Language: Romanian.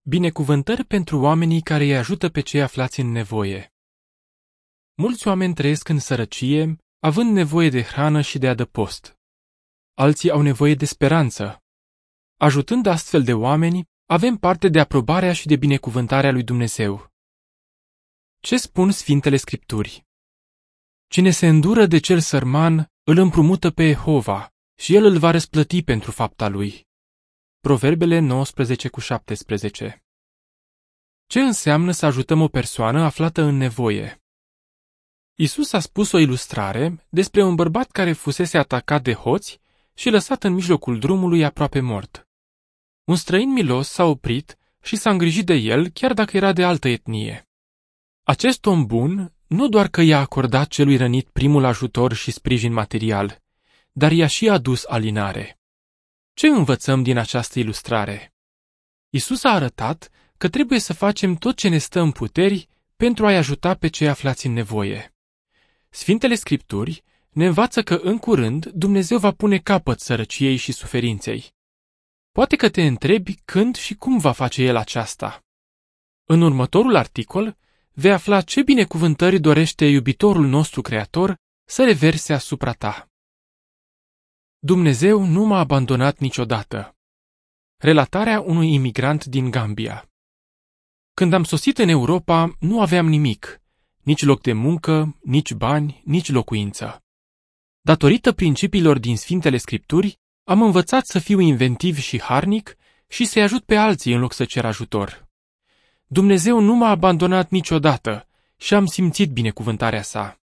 Binecuvântări pentru oamenii care îi ajută pe cei aflați în nevoie. Mulți oameni trăiesc în sărăcie, având nevoie de hrană și de adăpost. Alții au nevoie de speranță. Ajutând astfel de oameni, avem parte de aprobarea și de binecuvântarea lui Dumnezeu. Ce spun Sfintele Scripturi? Cine se îndură de cel sărman, îl împrumută pe Jehova și el îl va răsplăti pentru fapta lui. Proverbele 19:17. Ce înseamnă să ajutăm o persoană aflată în nevoie? Isus a spus o ilustrare despre un bărbat care fusese atacat de hoți și lăsat în mijlocul drumului aproape mort. Un străin milos s-a oprit și s-a îngrijit de el, chiar dacă era de altă etnie. Acest om bun nu doar că i-a acordat celui rănit primul ajutor și sprijin material, dar i-a și adus alinare. Ce învățăm din această ilustrare? Isus a arătat că trebuie să facem tot ce ne stă în puteri pentru a-i ajuta pe cei aflați în nevoie. Sfintele Scripturi ne învață că în curând Dumnezeu va pune capăt sărăciei și suferinței. Poate că te întrebi când și cum va face El aceasta. În următorul articol vei afla ce binecuvântări dorește iubitorul nostru Creator să reverse asupra ta. Dumnezeu nu m-a abandonat niciodată. Relatarea unui imigrant din Gambia. Când am sosit în Europa, nu aveam nimic, nici loc de muncă, nici bani, nici locuință. Datorită principiilor din Sfintele Scripturi, am învățat să fiu inventiv și harnic și să-i ajut pe alții în loc să cer ajutor. Dumnezeu nu m-a abandonat niciodată și am simțit binecuvântarea sa.